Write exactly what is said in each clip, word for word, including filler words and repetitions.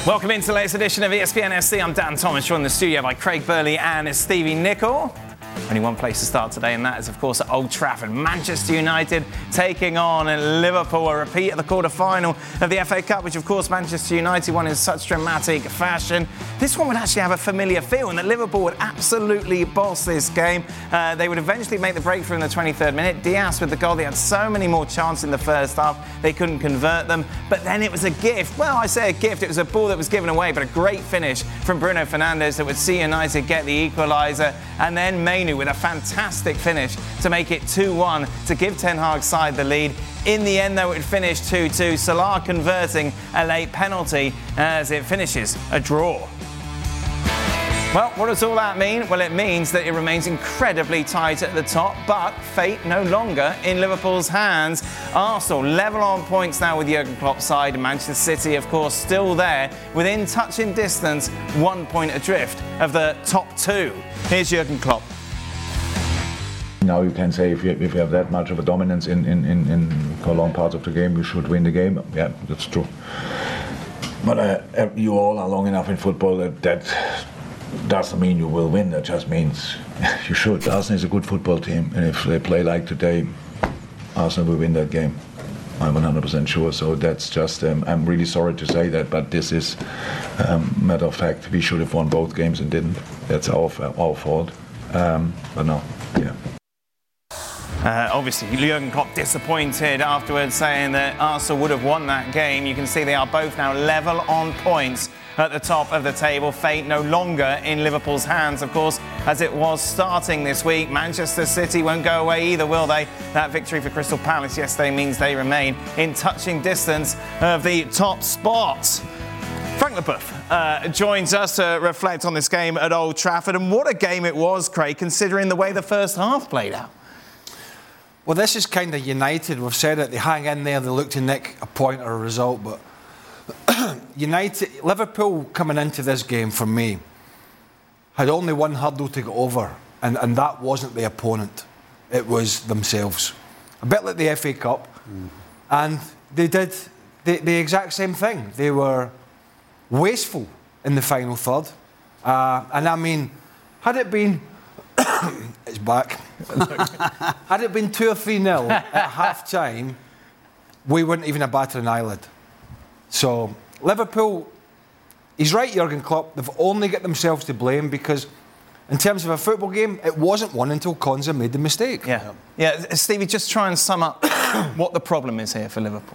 Welcome into the latest edition of E S P N F C. I'm Dan Thomas, joined in the studio by Craig Burley and Stevie Nicol. Only one place to start today, and that is, of course, at Old Trafford. Manchester United taking on Liverpool, a repeat of the quarter-final of the F A Cup, which, of course, Manchester United won in such dramatic fashion. This one would actually have a familiar feel, and that Liverpool would absolutely boss this game. Uh, they would eventually make the breakthrough in the twenty-third minute. Diaz with the goal. They had so many more chances in the first half. They couldn't convert them. But then it was a gift. Well, I say a gift. It was a ball that was given away, but a great finish from Bruno Fernandes that would see United get the equaliser. And then Mainoo with a fantastic finish to make it two one to give Ten Hag's side the lead. In the end, though, it finished two two. Salah converting a late penalty as it finishes a draw. Well, what does all that mean? Well, it means that it remains incredibly tight at the top, but fate no longer in Liverpool's hands. Arsenal level on points now with Jurgen Klopp's side. Manchester City, of course, still there, within touching distance, one point adrift of the top two. Here's Jurgen Klopp. Now you can say if you, if you have that much of a dominance in, in, in, in for long parts of the game, you should win the game. Yeah, that's true. But uh, you all are long enough in football that that doesn't mean you will win. That just means you should. Arsenal is a good football team, and if they play like today, Arsenal will win that game. I'm one hundred percent sure. So that's just, um, I'm really sorry to say that, but this is um, matter of fact. We should have won both games and didn't. That's our, our fault. Um, but no, yeah. Uh, obviously, Jurgen Klopp disappointed afterwards, saying that Arsenal would have won that game. You can see they are both now level on points at the top of the table. Fate no longer in Liverpool's hands, of course, as it was starting this week. Manchester City won't go away either, will they? That victory for Crystal Palace yesterday means they remain in touching distance of the top spots. Frank Leboeuf uh, joins us to reflect on this game at Old Trafford. And what a game it was, Craig, considering the way the first half played out. Well, this is kind of United. We've said it. They hang in there. They look to nick a point or a result. But United, Liverpool coming into this game, for me, had only one hurdle to get over. And, and that wasn't the opponent. It was themselves. A bit like the F A Cup. Mm. And they did the, the exact same thing. They were wasteful in the final third. Uh, and I mean, had it been... it's back. Had it been two or three nil at half time, we wouldn't even have batted an eyelid. So Liverpool, he's right, Jurgen Klopp. They've only got themselves to blame because, in terms of a football game, it wasn't won until Konsa made the mistake. Yeah, yeah. Stevie, just try and sum up what the problem is here for Liverpool.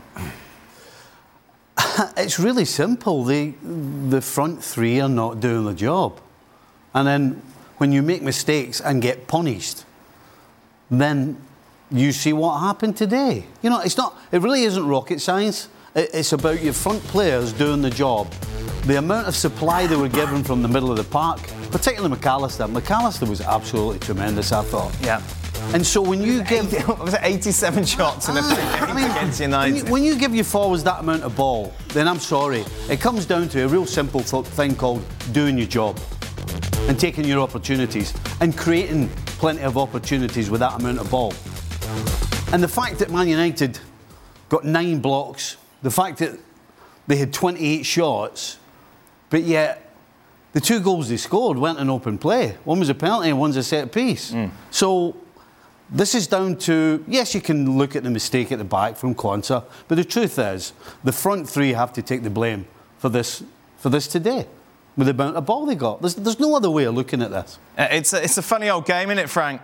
It's really simple. The the front three are not doing the job, and then when you make mistakes and get punished, then you see what happened today. You know, it's not. It really isn't rocket science. It's about your front players doing the job. The amount of supply they were given from the middle of the park, particularly McAllister. McAllister was absolutely tremendous, I thought. Yeah. And so when you give... was it eighty-seven shots in a three games I mean, against United? When you, when you give your forwards that amount of ball, then I'm sorry. It comes down to a real simple th- thing called doing your job and taking your opportunities and creating plenty of opportunities with that amount of ball. And the fact that Man United got nine blocks, the fact that they had twenty-eight shots, but yet the two goals they scored weren't an open play. One was a penalty and one's a set piece. Mm. So this is down to, yes, you can look at the mistake at the back from Konsa, but the truth is the front three have to take the blame for this for this today. With the amount of ball they got. There's, there's no other way of looking at this. Uh, it's, a, it's a funny old game, isn't it, Frank?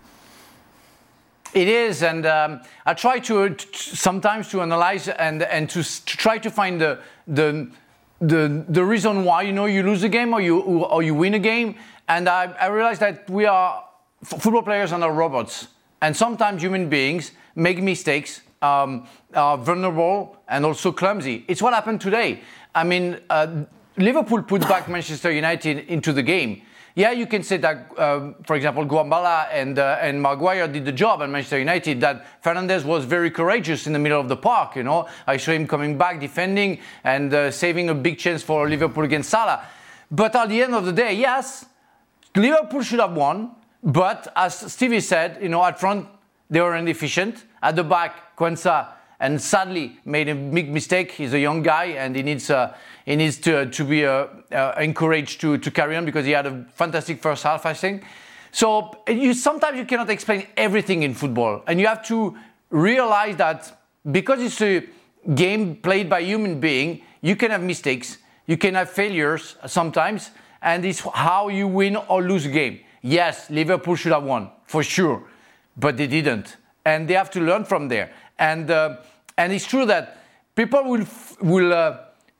It is, and um, I try to uh, t- sometimes to analyze and and to, s- to try to find the, the the the reason why, you know, you lose a game or you or you win a game. And I, I realize that we are f- football players are not robots, and sometimes human beings make mistakes, um, are vulnerable and also clumsy. It's what happened today. I mean. Uh, Liverpool put back Manchester United into the game. Yeah, you can say that, uh, for example, Guambala and uh, and Maguire did the job at Manchester United, that Fernandes was very courageous in the middle of the park, you know. I saw him coming back, defending, and uh, saving a big chance for Liverpool against Salah. But at the end of the day, yes, Liverpool should have won, but as Stevie said, you know, at front, they were inefficient. At the back, Konsa and sadly made a big mistake. He's a young guy, and he needs uh, he needs to to be uh, uh, encouraged to to carry on, because he had a fantastic first half, I think. So you sometimes you cannot explain everything in football, and you have to realize that because it's a game played by human being, you can have mistakes, you can have failures sometimes, and it's how you win or lose a game. Yes, Liverpool should have won, for sure, but they didn't. And they have to learn from there. And uh, and it's true that people will will uh,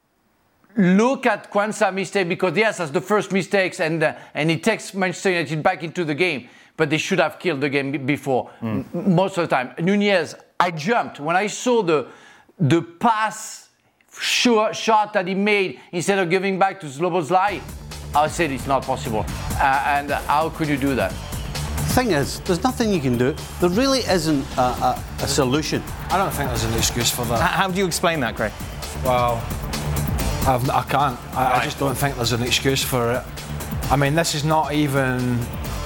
look at Quansah's mistake because, yes, that's the first mistakes, and uh, and it takes Manchester United back into the game. But they should have killed the game before, mm. m- most of the time. Nunez, I jumped when I saw the the pass sure, shot that he made instead of giving back to Szoboszlai. I said it's not possible. Uh, and how could you do that? Thing is, there's nothing you can do. There really isn't a, a, a solution. I don't think there's an excuse for that. How do you explain that, Craig? Well, I've, I can't. I, right. I just don't think there's an excuse for it. I mean, this is not even...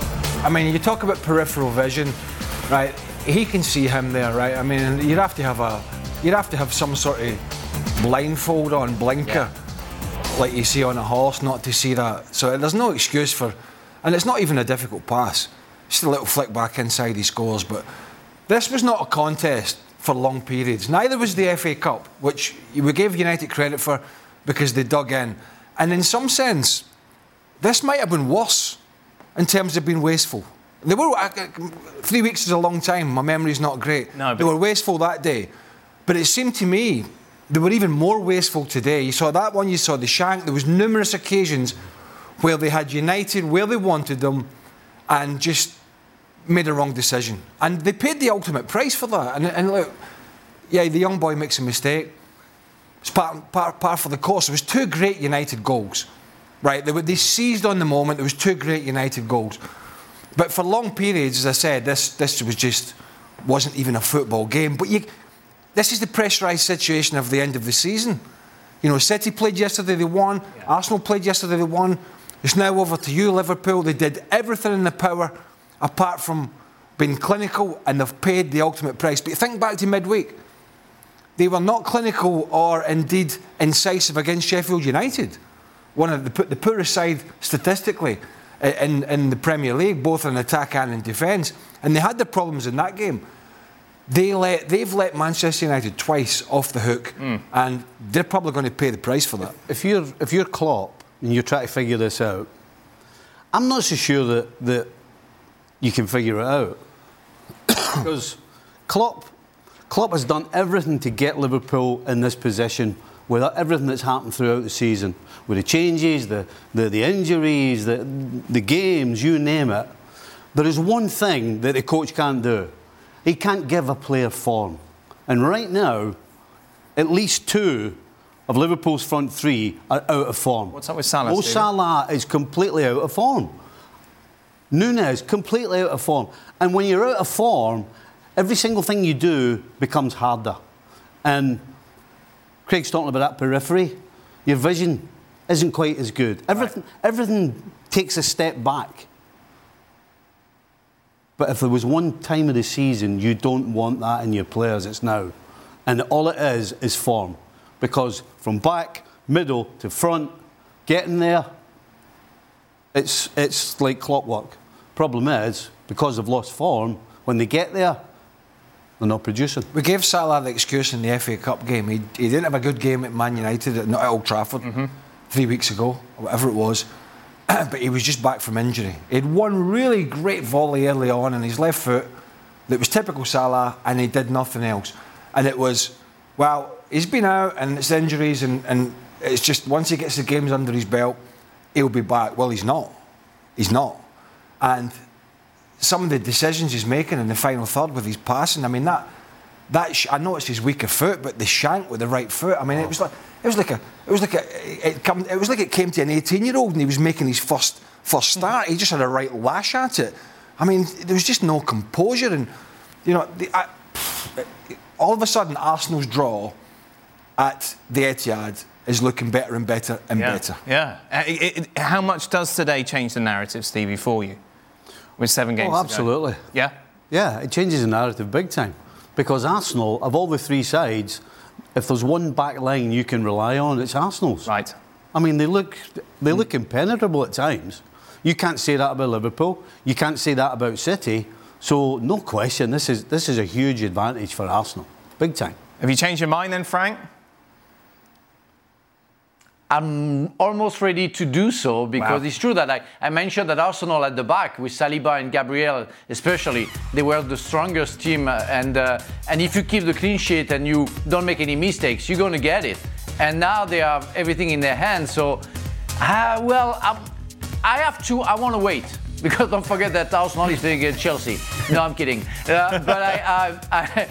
I mean, you talk about peripheral vision, right? He can see him there, right? I mean, you'd have to have a... You'd have to have some sort of blindfold on, blinker, yeah. like you see on a horse, not to see that. So there's no excuse for... And it's not even a difficult pass. Just a little flick back inside, he scores. But this was not a contest for long periods. Neither was the F A Cup, which we gave United credit for because they dug in. And in some sense, this might have been worse in terms of being wasteful. They were uh, three weeks is a long time. My memory's not great. No, but they were wasteful that day, but it seemed to me they were even more wasteful today. You saw that one. You saw the shank. There was numerous occasions where they had United where they wanted them, and just made a wrong decision. And they paid the ultimate price for that. And, and look, yeah, the young boy makes a mistake. It's part, part, part for the course. There was two great United goals, right? They, were, they seized on the moment. There was two great United goals. But for long periods, as I said, this this was just wasn't even a football game. But you, this is the pressurised situation of the end of the season. You know, City played yesterday, they won. Yeah. Arsenal played yesterday, they won. It's now over to you, Liverpool. They did everything in their power apart from being clinical, and they've paid the ultimate price. But think back to midweek. They were not clinical or indeed incisive against Sheffield United, one of the, the poorest side statistically in, in the Premier League, both in attack and in defence. And they had their problems in that game. They let, they've let Manchester United twice off the hook, mm. and they're probably going to pay the price for that. If you're, if you're Klopp and you're trying to figure this out, I'm not so sure that, that you can figure it out. Because Klopp, Klopp has done everything to get Liverpool in this position with everything that's happened throughout the season, with the changes, the, the, the injuries, the, the games, you name it. There is one thing that the coach can't do. He can't give a player form. And right now, at least two of Liverpool's front three are out of form. What's up with Salah? Mo Salah is completely out of form. Nunez, completely out of form. And when you're out of form, every single thing you do becomes harder. And Craig's talking about that periphery. Your vision isn't quite as good. Everything, right. everything takes a step back. But if there was one time of the season you don't want that in your players, it's now. And all it is is form. Because from back, middle to front, getting there, it's it's like clockwork. Problem is, because they've lost form, when they get there, they're not producing. We gave Salah the excuse in the F A Cup game. He, he didn't have a good game at Man United, at, at Old Trafford, mm-hmm. three weeks ago, or whatever it was. But he was just back from injury. He had one really great volley early on in his left foot that was typical Salah, and he did nothing else. And it was, well, he's been out, and it's injuries, and, and it's just once he gets the games under his belt, he'll be back. Well, he's not. He's not. And some of the decisions he's making in the final third with his passing, I mean, that, that sh- I know it's his weaker foot, but the shank with the right foot, I mean, it was like, it was like a, it was like a, it, come, it was like it came to an eighteen-year-old and he was making his first first start. He just had a right lash at it. I mean, there was just no composure, and you know, the, I, all of a sudden, Arsenal's draw at the Etihad is looking better and better and yeah. better. Yeah. Uh, it, it, how much does today change the narrative, Stevie, for you? With seven games Oh, absolutely. to go? Yeah? Yeah, it changes the narrative big time. Because Arsenal, of all the three sides, if there's one back line you can rely on, it's Arsenal's. Right. I mean, they look they look impenetrable at times. You can't say that about Liverpool. You can't say that about City. So, no question, this is this is a huge advantage for Arsenal. Big time. Have you changed your mind then, Frank? I'm almost ready to do so because Wow. it's true that I, I mentioned that Arsenal at the back with Saliba and Gabriel especially, they were the strongest team uh, and uh, and if you keep the clean sheet and you don't make any mistakes, you're going to get it. And now they have everything in their hands. So, uh, well, I'm, I have to, I want to wait. Because don't forget that Arsenal is playing against Chelsea. No, I'm kidding. Uh, but I, I, I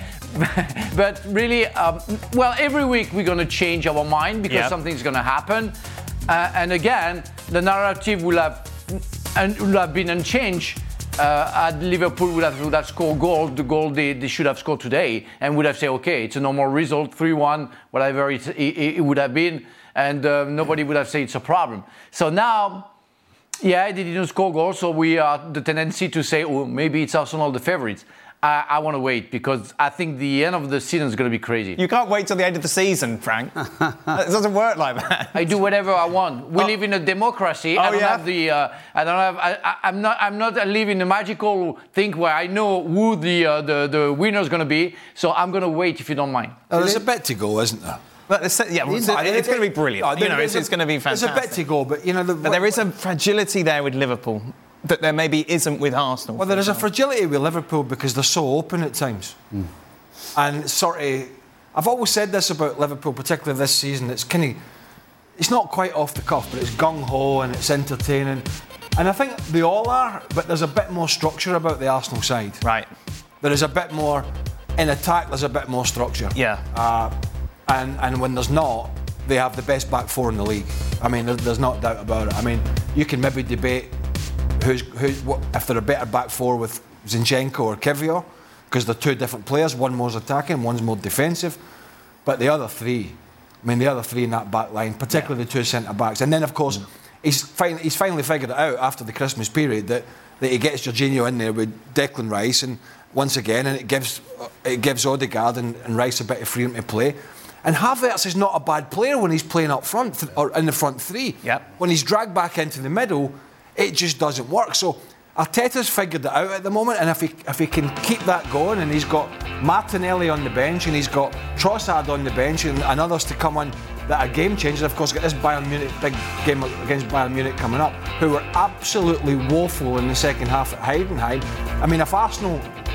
but really, um, well, every week we're going to change our mind because yep. something's going to happen. Uh, and again, the narrative will have, and will have been unchanged. Uh, at Liverpool would have, would have scored goal, the goal they, they should have scored today, and would have said, okay, it's a normal result, three one, whatever it, it, it would have been, and uh, nobody would have said it's a problem. So now, yeah, they didn't score goals, so we are the tendency to say, oh, maybe it's Arsenal the favourites. I, I want to wait because I think the end of the season is going to be crazy. You can't wait till the end of the season, Frank. It doesn't work like that. I do whatever I want. We Oh. live in a democracy. Oh, I don't yeah? have the. Uh, I don't have. I, I, I'm not. I'm not living in a magical thing where I know who the uh, the the winner is going to be. So I'm going to wait if you don't mind. Oh, there's a bit to go, isn't there? But it's, yeah, well, it's, it's going to be brilliant. No, you know, there's it's, it's going to be fantastic. There's a bit to go, but you know, the, But there is a fragility there with Liverpool that there maybe isn't with Arsenal. Well, there is a fragility with Liverpool because they're so open at times. Mm. And sort of, I've always said this about Liverpool, particularly this season. It's kind of, it's not quite off the cuff, but it's gung-ho and it's entertaining. And I think they all are, but there's a bit more structure about the Arsenal side. Right. There is a bit more, in attack, there's a bit more structure. Yeah. Uh, and, and when there's not, they have the best back four in the league. I mean, there, there's not doubt about it. I mean, you can maybe debate who's, who's what, if they're a better back four with Zinchenko or Kivior, because they're two different players. One more attacking, one's more defensive. But the other three, I mean, the other three in that back line, particularly yeah. the two centre backs, and then of course mm. he's finally he's finally figured it out after the Christmas period that, that he gets Jorginho in there with Declan Rice, and once again, and it gives it gives Odegaard and, and Rice a bit of freedom to play. And Havertz is not a bad player when he's playing up front th- or in the front three. Yep. When he's dragged back into the middle, it just doesn't work. So Arteta's figured it out at the moment, and if he if he can keep that going, and he's got Martinelli on the bench, and he's got Trossard on the bench, and, and others to come on that are game changers. Of course, got this Bayern Munich big game against Bayern Munich coming up, who were absolutely woeful in the second half at Heidenheim. I mean, if Arsenal.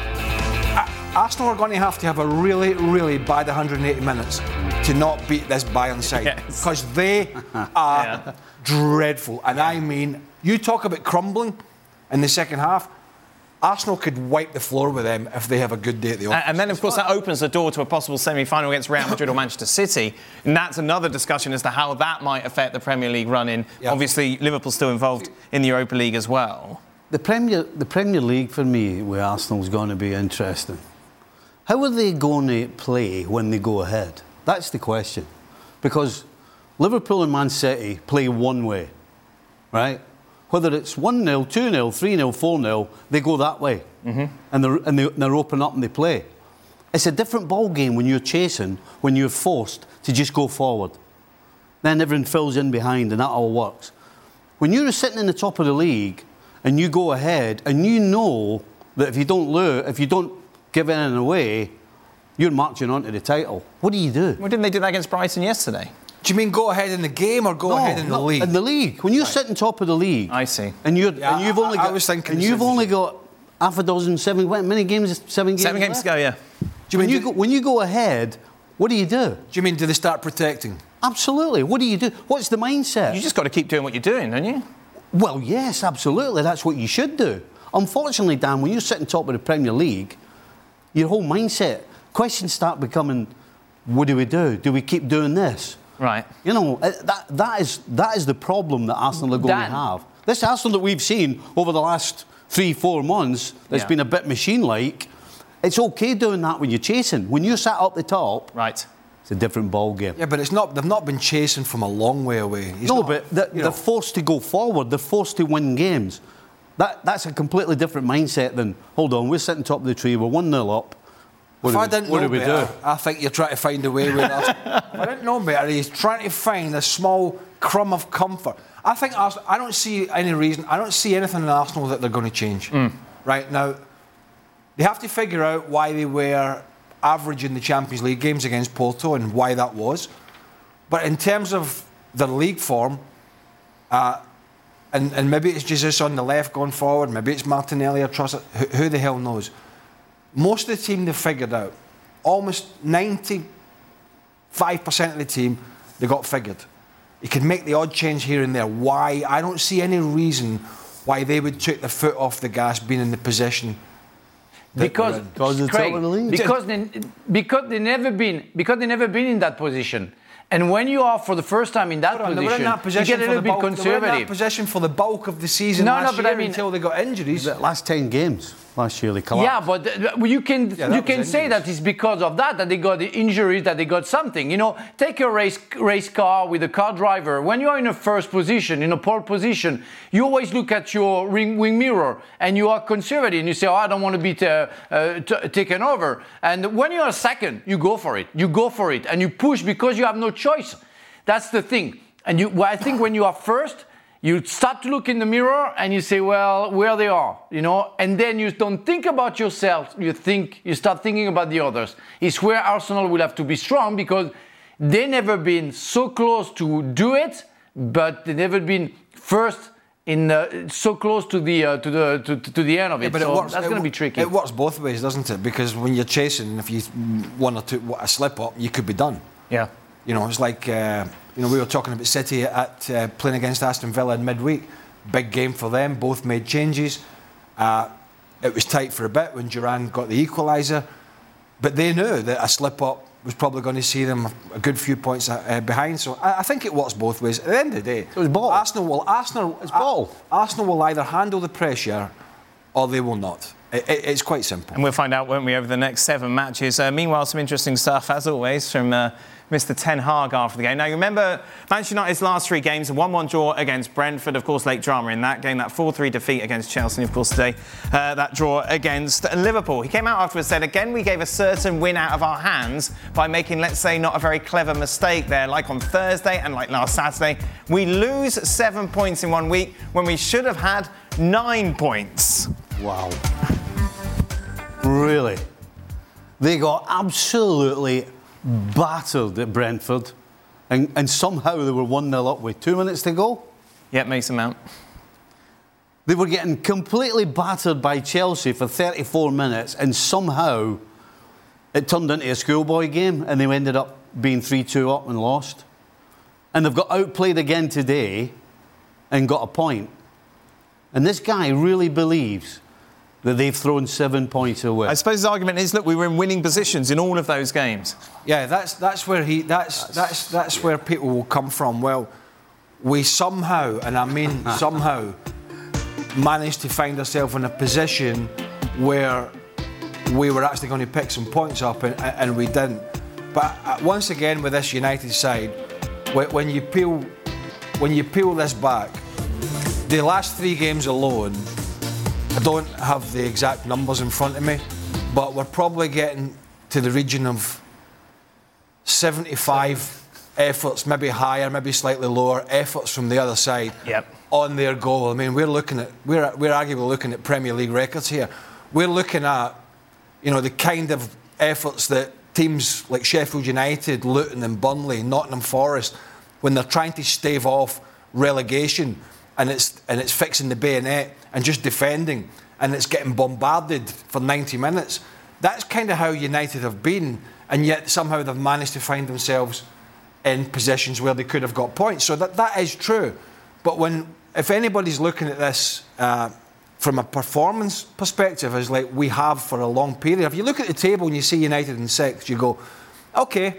Arsenal are going to have to have a really, really bad one hundred eighty minutes to not beat this Bayern side, because yes. they are yeah. dreadful. And yeah. I mean, you talk about crumbling in the second half. Arsenal could wipe the floor with them if they have a good day at the office. And then, of course, that opens the door to a possible semi-final against Real Madrid or Manchester City. And that's another discussion as to how that might affect the Premier League run-in. Yeah. Obviously, Liverpool's still involved in the Europa League as well. The Premier, the Premier League, for me, with Arsenal's going to be interesting. How are they going to play when they go ahead? That's the question. Because Liverpool and Man City play one way, right? Whether it's one nil, two nil, three nil, four nil, they go that way. Mm-hmm. And, they're, and they, they're open up and they play. It's a different ball game when you're chasing, when you're forced to just go forward. Then everyone fills in behind and that all works. When you're sitting in the top of the league and you go ahead and you know that if you don't lose, if you don't give anything away, you're marching on to the title. What do you do? Well, didn't they do that against Brighton yesterday? Do you mean go ahead in the game or go no, ahead in the league? In the league. When you're right. sitting top of the league, I see. And you're yeah, and you've I, only I, got I was thinking and you've only got half a dozen, seven. How many games? Seven games. Seven games left? to go. Yeah. Do you when mean you go, when you go ahead, what do you do? Do you mean do they start protecting? Absolutely. What do you do? What's the mindset? You just got to keep doing what you're doing, don't you? Well, yes, absolutely. That's what you should do. Unfortunately, Dan, when you're sitting top of the Premier League, your whole mindset, questions start becoming, what do we do? Do we keep doing this? Right. You know, that that is that is the problem that Arsenal are going Dan. to have. This Arsenal that we've seen over the last three, four months, that's yeah. been a bit machine-like, it's okay doing that when you're chasing. When you're sat up the top, right. it's a different ball game. Yeah, but it's not. They've not been chasing from a long way away. He's no, not, but they're, they're forced to go forward. They're forced to win games. That That's a completely different mindset than, hold on, we're sitting top of the tree, we're one nil up, What if do I we- didn't what know do we better, do? I think you're trying to find a way with us. If I didn't know better, he's trying to find a small crumb of comfort. I think Arsenal, I don't see any reason, I don't see anything in Arsenal that they're going to change. Mm. Right now, they have to figure out why they were average in the Champions League games against Porto and why that was. But in terms of their league form, uh, and, and maybe it's Jesus on the left going forward, maybe it's Martinelli or Trossard, who, who the hell knows? Most of the team they've figured out, almost ninety-five percent of the team, they got figured. You can make the odd change here and there. Why? I don't see any reason why they would take their foot off the gas being in the position that Because, they're in. Because it's Craig, top of the league. because they because they never been because they never been in that position. And when you are for the first time in that They position, were in that position you get a for little the bit bulk, they were in that conservative. position for the bulk of the season No, last no, but I year mean- until they got injuries. The last ten games last year, they collapsed. Yeah, but uh, you can Yeah, that you was can say injuries. that it's because of that that they got the injuries, that they got something. You know, take a race race car with a car driver. When you are in a first position, in a pole position, you always look at your ring, wing mirror and you are conservative and you say, "Oh, I don't want to be t- uh, t- taken over." And when you are second, you go for it. You go for it and you push because you have no choice. That's the thing. And you, well, I think when you are first, you start to look in the mirror and you say, well, where they are, you know, and then you don't think about yourself. You think, you start thinking about the others. It's where Arsenal will have to be strong because they never been so close to do it, but they never been first in uh, so close to the uh, to the to, to the end of it. Yeah, but so it works, that's it going to wo- be tricky. It works both ways, doesn't it? Because when you're chasing, if you one or two a slip up, you could be done. Yeah. You know, it's like uh, you know we were talking about City at uh, playing against Aston Villa in midweek. Big game for them. Both made changes. Uh, it was tight for a bit when Duran got the equaliser, but they knew that a slip up was probably going to see them a good few points uh, behind. So I, I think it works both ways. At the end of the day, It was ball. Arsenal will Arsenal It's ball. Arsenal will either handle the pressure or they will not. It, it, it's quite simple. And we'll find out, won't we, over the next seven matches. Uh, meanwhile, some interesting stuff, as always, from uh, Mister Ten Hag after the game. Now, you remember Manchester United's last three games, a one one draw against Brentford, of course, late drama in that game, that four three defeat against Chelsea, and of course today, uh, that draw against Liverpool. He came out afterwards and said, again, we gave a certain win out of our hands by making, let's say, not a very clever mistake there, like on Thursday and like last Saturday. We lose seven points in one week when we should have had nine points. Wow. Really? They got absolutely battered at Brentford, and, and somehow they were one nil up with two minutes to go. Yep, Mason Mount. They were getting completely battered by Chelsea for thirty-four minutes, and somehow it turned into a schoolboy game, and they ended up being three two up and lost. And they've got outplayed again today and got a point. And this guy really believes that they've thrown seven points away. I suppose his argument is, look, we were in winning positions in all of those games. Yeah, that's that's where he that's that's that's where people will come from. Well, we somehow, and I mean somehow, managed to find ourselves in a position where we were actually going to pick some points up, and, and we didn't. But uh, once again, with this United side, when, when you peel when you peel this back, the last three games alone, I don't have the exact numbers in front of me, but we're probably getting to the region of seventy-five efforts, maybe higher, maybe slightly lower, efforts from the other side Yep. on their goal. I mean, we're looking at we're we're arguably looking at Premier League records here. We're looking at, you know, the kind of efforts that teams like Sheffield United, Luton and Burnley, Nottingham Forest, when they're trying to stave off relegation, and it's and it's fixing the bayonet and just defending, and it's getting bombarded for ninety minutes. That's kind of how United have been, and yet somehow they've managed to find themselves in positions where they could have got points. So that that is true. But when if anybody's looking at this uh, from a performance perspective, as like we have for a long period, if you look at the table and you see United in sixth, you go, okay,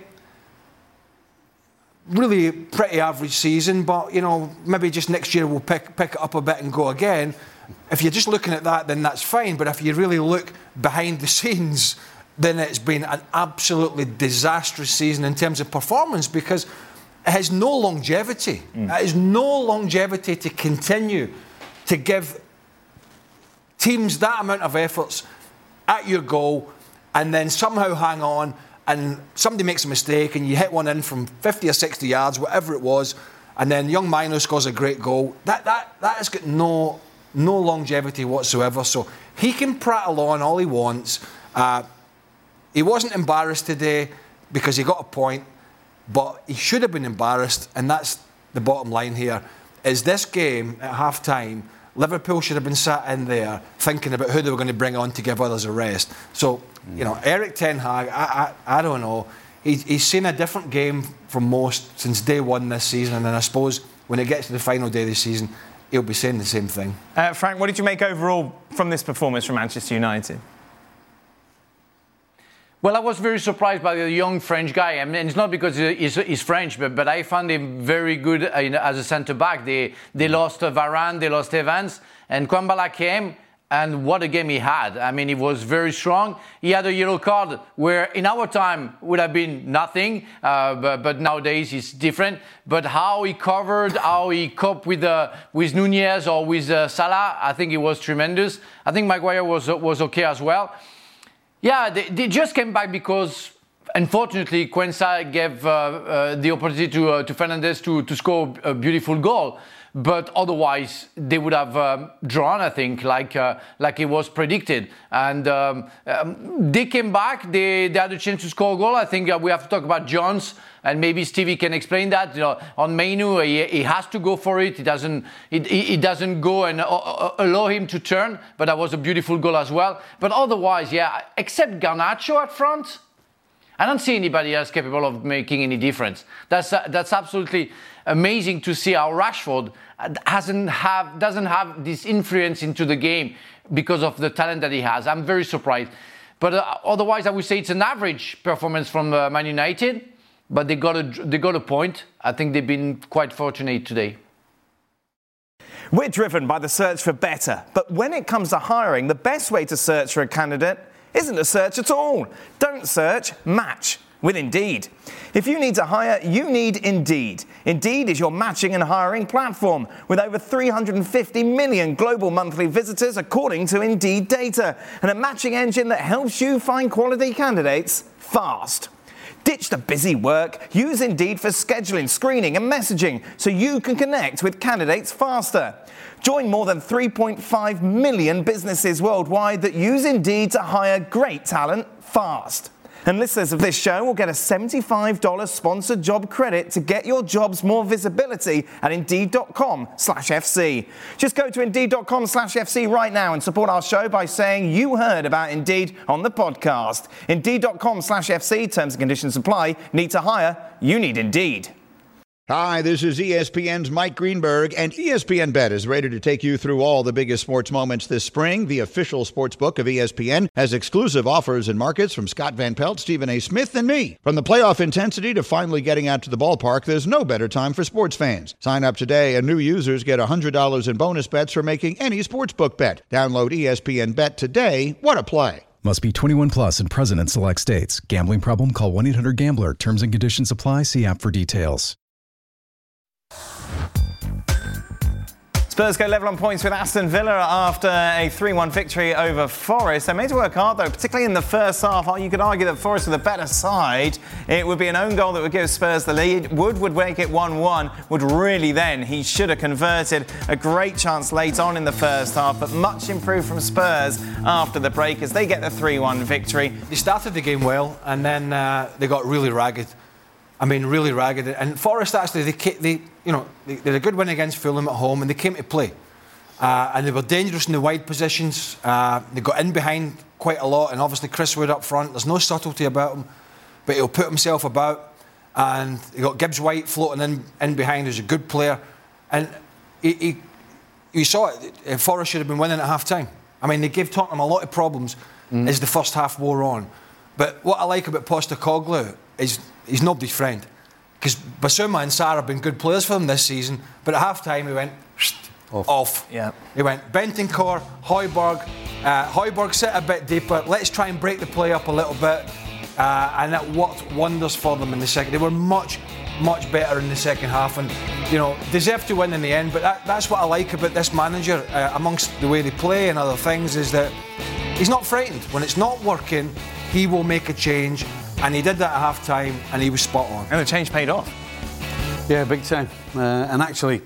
really pretty average season, but you know, maybe just next year we'll pick pick it up a bit and go again. If you're just looking at that, then that's fine. But if you really look behind the scenes, then it's been an absolutely disastrous season in terms of performance, because it has no longevity. Mm. It has no longevity to continue to give teams that amount of efforts at your goal and then somehow hang on, and somebody makes a mistake and you hit one in from fifty or sixty yards, whatever it was, and then young Mino scores a great goal. That that that has got no no longevity whatsoever. So he can prattle on all he wants. Uh, he wasn't embarrassed today because he got a point, but he should have been embarrassed, and that's the bottom line here. Is this game at half time, Liverpool should have been sat in there thinking about who they were going to bring on to give others a rest. So, you know, Eric Ten Hag, I, I, I don't know. He, he's seen a different game from most since day one this season, and I suppose when it gets to the final day of the season, he'll be saying the same thing. Uh, Frank, what did you make overall from this performance from Manchester United? Well, I was very surprised by the young French guy. I mean, it's not because he's, he's French, but, but I found him very good uh, as a centre-back. They they lost uh, Varane, they lost Evans, and Kwambala came, and what a game he had. I mean, he was very strong. He had a yellow card where in our time would have been nothing, uh, but, but nowadays it's different. But how he covered, how he coped with uh, with Nunez or with uh, Salah, I think it was tremendous. I think Maguire was was okay as well. Yeah, they, they just came back because, unfortunately, Quensa gave uh, uh, the opportunity to uh, to Fernandes to, to score a beautiful goal. But otherwise, they would have um, drawn, I think, like uh, like it was predicted. And um, um, they came back. They, they had a chance to score a goal. I think uh, we have to talk about Jones, and maybe Stevie can explain that. You know, on Mainu, he, he has to go for it. He doesn't. He, he doesn't go and uh, allow him to turn. But that was a beautiful goal as well. But otherwise, yeah, except Garnacho at front, I don't see anybody else capable of making any difference. That's uh, that's absolutely amazing to see how Rashford hasn't have doesn't have this influence into the game because of the talent that he has. I'm very surprised. But uh, otherwise, I would say it's an average performance from uh, Man United. But they got a they got a point. I think they've been quite fortunate today. We're driven by the search for better, but when it comes to hiring, the best way to search for a candidate isn't to search at all. Don't search, match with Indeed. If you need to hire, you need Indeed. Indeed is your matching and hiring platform with over three hundred fifty million global monthly visitors according to Indeed data, and a matching engine that helps you find quality candidates fast. Ditch the busy work. Use Indeed for scheduling, screening and messaging so you can connect with candidates faster. Join more than three point five million businesses worldwide that use Indeed to hire great talent fast. And listeners of this show will get a seventy-five dollars sponsored job credit to get your jobs more visibility at Indeed.com slash FC. Just go to Indeed.com slash FC right now and support our show by saying you heard about Indeed on the podcast. Indeed.com slash FC. Terms and conditions apply. Need to hire? You need Indeed. Hi, this is E S P N's Mike Greenberg, and E S P N Bet is ready to take you through all the biggest sports moments this spring. The official sports book of E S P N has exclusive offers and markets from Scott Van Pelt, Stephen A. Smith, and me. From the playoff intensity to finally getting out to the ballpark, there's no better time for sports fans. Sign up today, and new users get one hundred dollars in bonus bets for making any sportsbook bet. Download E S P N Bet today. What a play. Must be twenty-one plus and present in select states. Gambling problem? Call one eight hundred gambler. Terms and conditions apply. See app for details. Spurs go level on points with Aston Villa after a three one victory over Forest. They made it work hard, though, particularly in the first half. You could argue that Forest with a better side, it would be an own goal that would give Spurs the lead. Wood would make it one one. Would really then, he should have converted. A great chance late on in the first half, but much improved from Spurs after the break as they get the three one victory. They started the game well, and then uh, they got really ragged. I mean, really ragged. And Forest actually, they, they you know, they, they had a good win against Fulham at home, and they came to play. Uh, and they were dangerous in the wide positions. Uh, they got in behind quite a lot, and obviously Chris Wood up front. There's no subtlety about him, but he'll put himself about. And you got Gibbs White floating in, in behind, who's a good player. And he, he, you saw it. Forest should have been winning at half time. I mean, they gave Tottenham a lot of problems mm. as the first half wore on. But what I like about Postecoglou is he's nobody's friend. Because Basuma and Sarr have been good players for them this season, but at half-time he went off. off. Yeah. He went Bentancur, Højbjerg. Uh, Højbjerg sit a bit deeper. Let's try and break the play up a little bit. Uh, and it worked wonders for them in the second. They were much, much better in the second half, and you know deserved to win in the end. But that, that's what I like about this manager, uh, amongst the way they play and other things, is that he's not frightened when it's not working. he will make a change, and he did that at half time, and he was spot on. And the change paid off. Yeah, big time. Uh, and actually,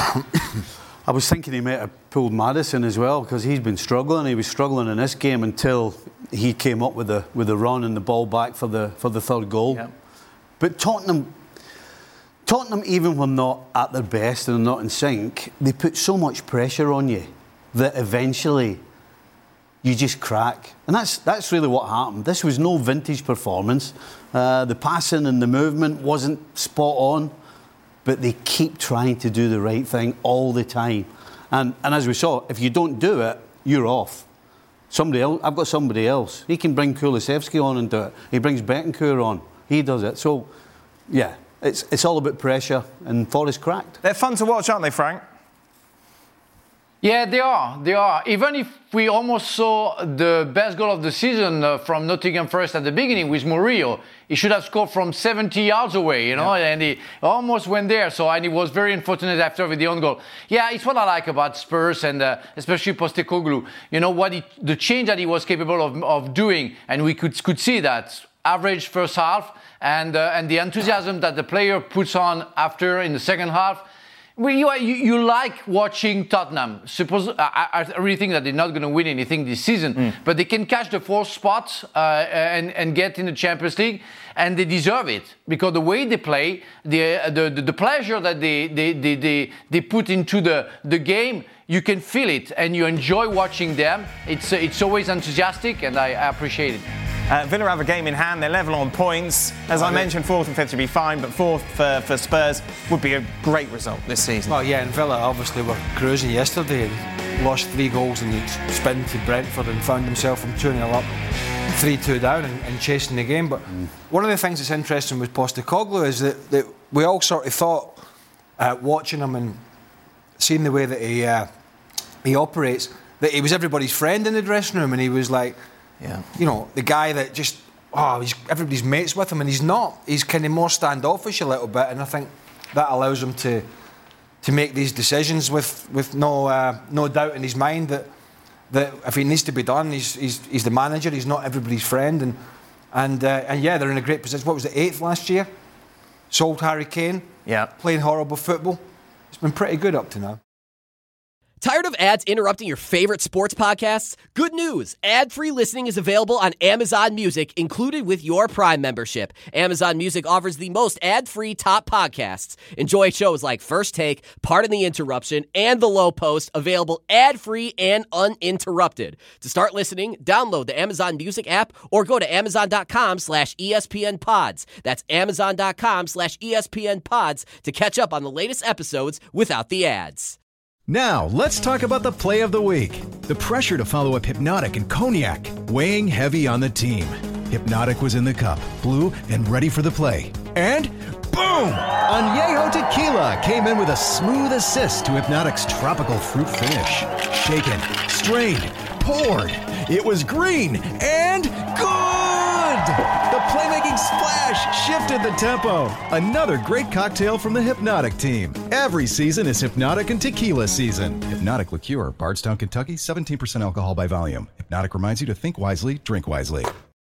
I was thinking he might have pulled Maddison as well, because he's been struggling. He was struggling in this game until he came up with the with the run and the ball back for the for the third goal. Yeah. But Tottenham, Tottenham, even when not at their best and not in sync, they put so much pressure on you that eventually you just crack. And that's that's really what happened. This was no vintage performance. Uh, the passing and the movement wasn't spot on, but they keep trying to do the right thing all the time. And and as we saw, if you don't do it, you're off. Somebody else, I've got somebody else. He can bring Kulusevski on and do it. He brings Bentancur on. He does it. So, yeah, it's it's all about pressure, and Forest cracked. They're fun to watch, aren't they, Frank? Yeah, they are. They are. Even if we almost saw the best goal of the season uh, from Nottingham Forest at the beginning with Murillo, he should have scored from seventy yards away, you know, yeah. and he almost went there. So, and he was very unfortunate after with the own goal. Yeah, it's what I like about Spurs, and uh, especially Postecoglou. You know what? He, the change that he was capable of, of doing, and we could could see that average first half, and uh, and the enthusiasm that the player puts on after in the second half. Well, you, you, you like watching Tottenham. Suppose I, I really think that they're not going to win anything this season, mm. but they can catch the fourth spot uh, and, and get in the Champions League, and they deserve it because the way they play, the the, the, the pleasure that they they, they, they they put into the the game, you can feel it and you enjoy watching them. It's it's always enthusiastic, and I, I appreciate it. Uh, Villa have a game in hand. They're level on points. As I mentioned, fourth and fifth would be fine, but fourth for, for Spurs would be a great result this season. Well, yeah, and Villa obviously were cruising yesterday and lost three goals in the spin to Brentford and found himself from two nil up, three two down and, and chasing the game. But mm. one of the things that's interesting with Postecoglou is that, that we all sort of thought, uh, watching him and seeing the way that he uh, he operates, that he was everybody's friend in the dressing room, and he was like, yeah, you know, the guy that just, oh, he's, everybody's mates with him, and he's not. He's kind of more standoffish a little bit, and I think that allows him to to make these decisions with with no uh, no doubt in his mind that that if it needs to be done, he's he's, he's the manager. He's not everybody's friend, and and uh, and yeah, they're in a great position. What was it, eighth last year? Sold Harry Kane. Yeah, playing horrible football. It's been pretty good up to now. Tired of ads interrupting your favorite sports podcasts? Good news! Ad-free listening is available on Amazon Music, included with your Prime membership. Amazon Music offers the most ad-free top podcasts. Enjoy shows like First Take, Pardon the Interruption, and The Low Post, available ad-free and uninterrupted. To start listening, download the Amazon Music app or go to amazon.com slash ESPN pods. That's amazon.com slash ESPN pods to catch up on the latest episodes without the ads. Now, let's talk about the play of the week. The pressure to follow up Hypnotic and Cognac, weighing heavy on the team. Hypnotic was in the cup, blue, and ready for the play. And boom! Añejo Tequila came in with a smooth assist to Hypnotic's tropical fruit finish. Shaken, strained, poured. It was green and good! The playmaking splash shifted the tempo. Another great cocktail from the Hypnotic team. Every season is Hypnotic and Tequila season. Hypnotic Liqueur, Bardstown, Kentucky, seventeen percent alcohol by volume. Hypnotic reminds you to think wisely, drink wisely.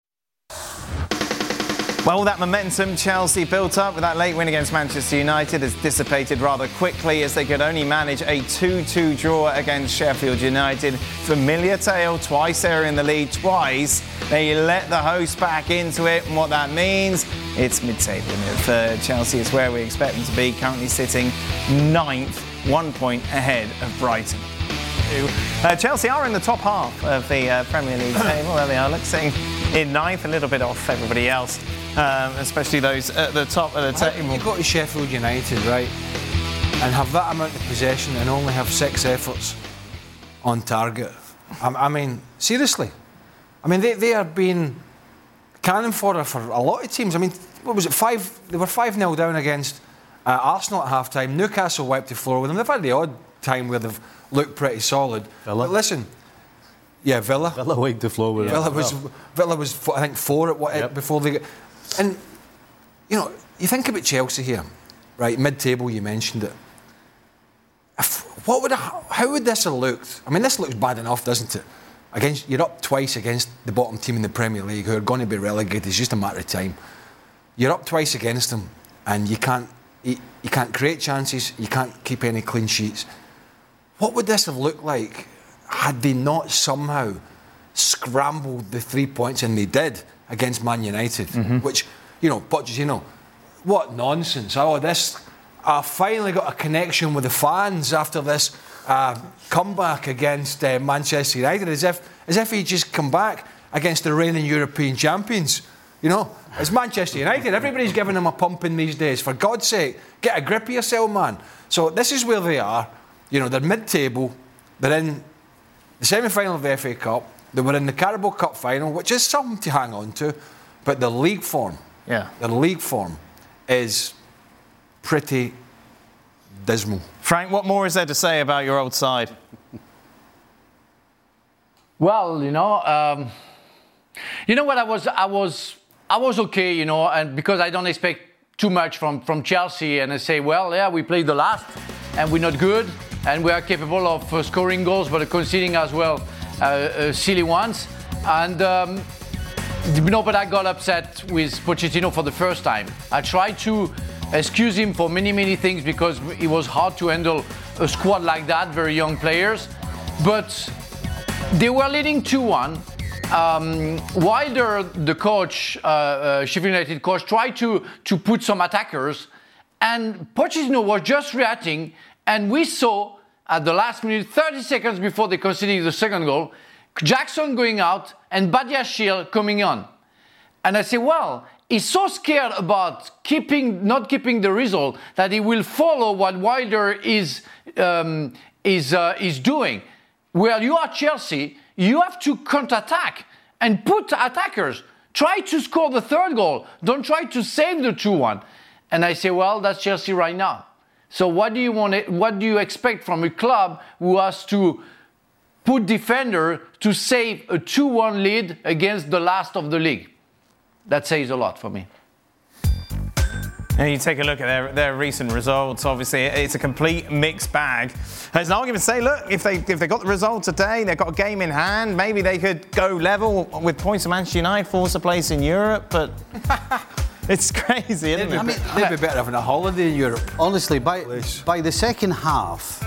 Well, that momentum Chelsea built up with that late win against Manchester United has dissipated rather quickly as they could only manage a two two draw against Sheffield United. Familiar tale, twice they were in the lead, twice they let the host back into it, and what that means, it's mid-table for Chelsea. It's where we expect them to be, currently sitting ninth, one point ahead of Brighton. Uh, Chelsea are in the top half of the uh, Premier League table. There they are, look, sitting in ninth, a little bit off everybody else. Um, especially those at the top of the table. You go to Sheffield United, right, and have that amount of possession and only have six efforts on target. I, I mean, seriously. I mean, they, they are being cannon fodder for a lot of teams. I mean, what was it, five? They were five nil down against uh, Arsenal at half-time. Newcastle wiped the floor with them. They've had the odd time where they've looked pretty solid. Villa. But listen, yeah, Villa. Villa wiped the floor with them. Villa was, Villa was, I think, four at what yep. before they got... And, you know, you think about Chelsea here, right, mid-table, you mentioned it. If, what would I, how would this have looked? I mean, this looks bad enough, doesn't it? against you're up twice against the bottom team in the Premier League who are going to be relegated. It's just a matter of time. You're up twice against them, and you can't you, you can't create chances. You can't keep any clean sheets. What would this have looked like had they not somehow scrambled the three points, and they did against Man United? Mm-hmm. Which, you know, Pochettino, what nonsense! Oh, this. I finally got a connection with the fans after this uh, comeback against uh, Manchester United, as if as if he'd just come back against the reigning European champions. You know, it's Manchester United. Everybody's giving them a pumping these days. For God's sake, get a grip of yourself, man. So this is where they are. You know, they're mid-table. They're in the semi-final of the F A Cup. They were in the Carabao Cup final, which is something to hang on to. But the league form, yeah, the league form is pretty dismal. Frank, what more is there to say about your old side? Well, you know, um, you know what? I was, I was, I was okay, you know, and because I don't expect too much from from Chelsea, and I say, well, yeah, we played the last, and we're not good, and we are capable of uh, scoring goals, but conceding as well uh, uh, silly ones, and. Um, No, but I got upset with Pochettino for the first time. I tried to excuse him for many, many things because it was hard to handle a squad like that, very young players. But they were leading two one. Um, Wilder, the coach, uh, uh, Sheffield United coach, tried to, to put some attackers, and Pochettino was just reacting, and we saw at the last minute, thirty seconds before they conceded the second goal, Jackson going out and Badiashile coming on. And I say, well, he's so scared about keeping, not keeping the result that he will follow what Wilder is, um, is, uh, is doing. Where you are Chelsea, you have to counter-attack and put attackers. Try to score the third goal. Don't try to save the two one. And I say, well, that's Chelsea right now. So what do you want? What do you expect from a club who has to put defender to save a two one lead against the last of the league? That says a lot for me. And you take a look at their, their recent results. Obviously, it's a complete mixed bag. There's an argument to say, look, if they if they got the result today, they've got a game in hand, maybe they could go level with points to Manchester United, force a place in Europe, but it's crazy, isn't it? I mean, they'd be better having a holiday in Europe. Honestly, by, by the second half,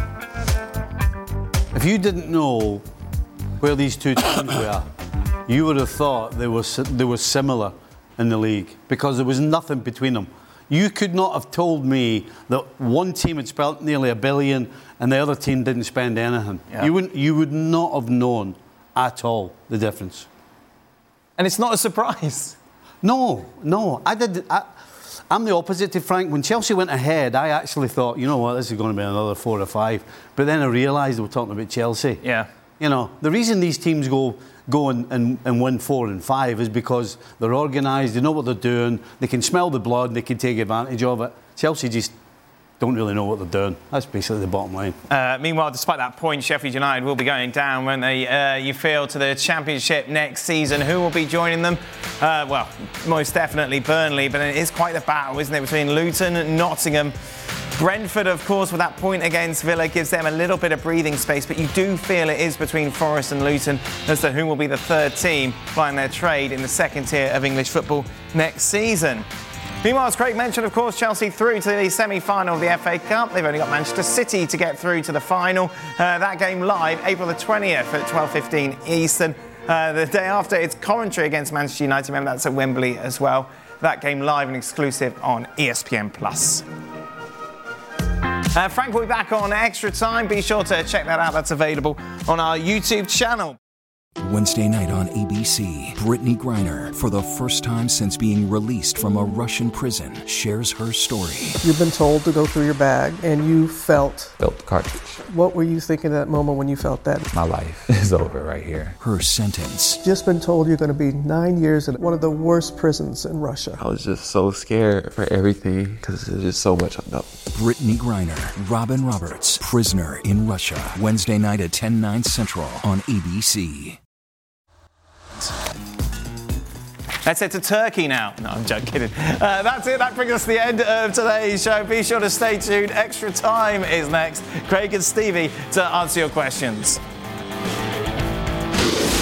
if you didn't know where these two teams were, you would have thought they were they were similar in the league because there was nothing between them. You could not have told me that one team had spent nearly a billion and the other team didn't spend anything. Yeah. You wouldn't. You would not have known at all the difference. And it's not a surprise. No, no. I did. I, I'm the opposite to Frank. When Chelsea went ahead, I actually thought, you know what, this is going to be another four or five. But then I realised they were talking about Chelsea. Yeah. You know, the reason these teams go go and, and, and win four and five is because they're organised, they know what they're doing, they can smell the blood, and they can take advantage of it. Chelsea just don't really know what they're doing. That's basically the bottom line. Uh, meanwhile, despite that point, Sheffield United will be going down, won't they? Uh, you feel to the Championship next season. Who will be joining them? Uh, well, most definitely Burnley, but it is quite a battle, isn't it, between Luton, Nottingham. Brentford, of course, with that point against Villa, gives them a little bit of breathing space, but you do feel it is between Forest and Luton as to who will be the third team flying their trade in the second tier of English football next season. Meanwhile, as Craig mentioned, of course, Chelsea through to the semi-final of the F A Cup. They've only got Manchester City to get through to the final. Uh, that game live April the twentieth at twelve fifteen Eastern. Uh, the day after, it's Coventry against Manchester United. Remember, that's at Wembley as well. That game live and exclusive on E S P N plus. Uh, Frank will be back on Extra Time. Be sure to check that out. That's available on our YouTube channel. Wednesday night on A B C, Brittany Griner, for the first time since being released from a Russian prison, shares her story. You've been told to go through your bag, and you felt... Felt the cartridge. What were you thinking at that moment when you felt that? My life is over right here. Her sentence. Just been told you're going to be nine years in one of the worst prisons in Russia. I was just so scared for everything because there's just so much unknown. Brittany Griner, Robin Roberts, Prisoner in Russia. Wednesday night at ten, nine Central on A B C. Let's head to Turkey now. No, I'm joking. Uh, that's it. That brings us to the end of today's show. Be sure to stay tuned. Extra Time is next. Craig and Stevie to answer your questions.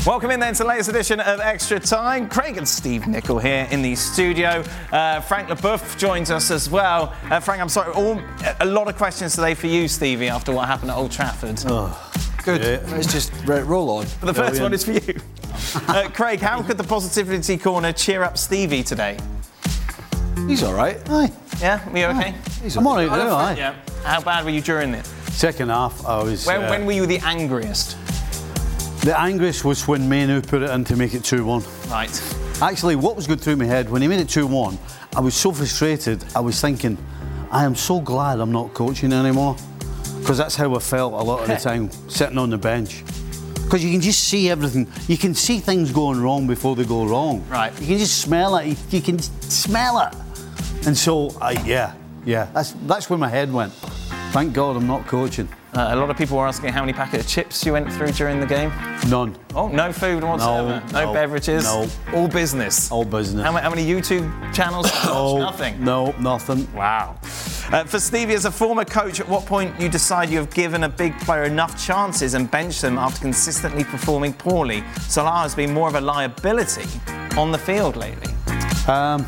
Welcome in then to the latest edition of Extra Time. Craig and Steve Nicol here in the studio. Uh, Frank Leboeuf joins us as well. Uh, Frank, I'm sorry, all, a lot of questions today for you, Stevie, after what happened at Old Trafford. Oh, good. Yeah. Let's just roll on. But the first one is for you. uh, Craig, how could the Positivity Corner cheer up Stevie today? He's all right. Aye. Yeah, are you okay? He's I'm all right now, aye. Yeah. How bad were you during this? Second half, I was... When, uh, when were you the angriest? The angriest was when Manu put it in to make it two one. Right. Actually, what was going through my head, when he made it two one, I was so frustrated, I was thinking, I am so glad I'm not coaching anymore. Because that's how I felt a lot of the time, sitting on the bench. Because you can just see everything, you can see things going wrong before they go wrong. Right. You can just smell it, you, you can smell it. And so, I, yeah, yeah, that's, that's where my head went. Thank God I'm not coaching. Uh, a lot of people were asking how many packets of chips you went through during the game. None. Oh, no food whatsoever? No, no, no beverages? No. All business? All business. How, how many YouTube channels? No, nothing? No, nothing. Wow. Uh, for Stevie, as a former coach, at what point you decide you have given a big player enough chances and benched them after consistently performing poorly? Salah has been more of a liability on the field lately. Um,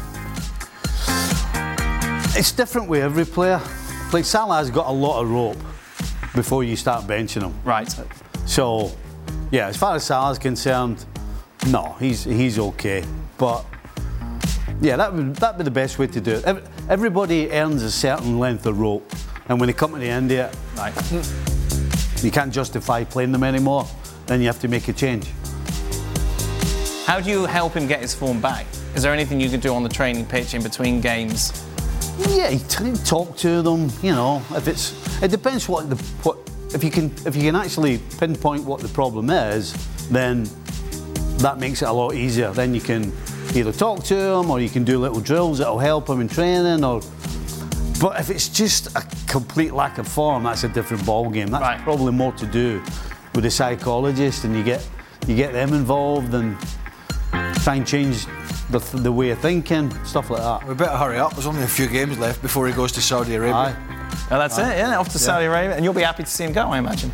it's different with every player. Like Salah's got a lot of rope before you start benching him. Right. So, yeah, as far as Salah's concerned, no, he's he's okay. But yeah, that would that'd be the best way to do it. Everybody earns a certain length of rope, and when they come to the end of it, right, you can't justify playing them anymore. Then you have to make a change. How do you help him get his form back? Is there anything you can do on the training pitch in between games? Yeah, you talk to them. You know, if it's it depends what the what if you can if you can actually pinpoint what the problem is, then that makes it a lot easier. Then you can either talk to them or you can do little drills that'll help them in training. Or but if it's just a complete lack of form, that's a different ball game. That's right. Probably more to do with the psychologist, and you get you get them involved and try and change the, the way of thinking, stuff like that. We better hurry up. There's only a few games left before he goes to Saudi Arabia. Aye. Oh, that's Aye. it, yeah, off to yeah. Saudi Arabia, and you'll be happy to see him go, I imagine.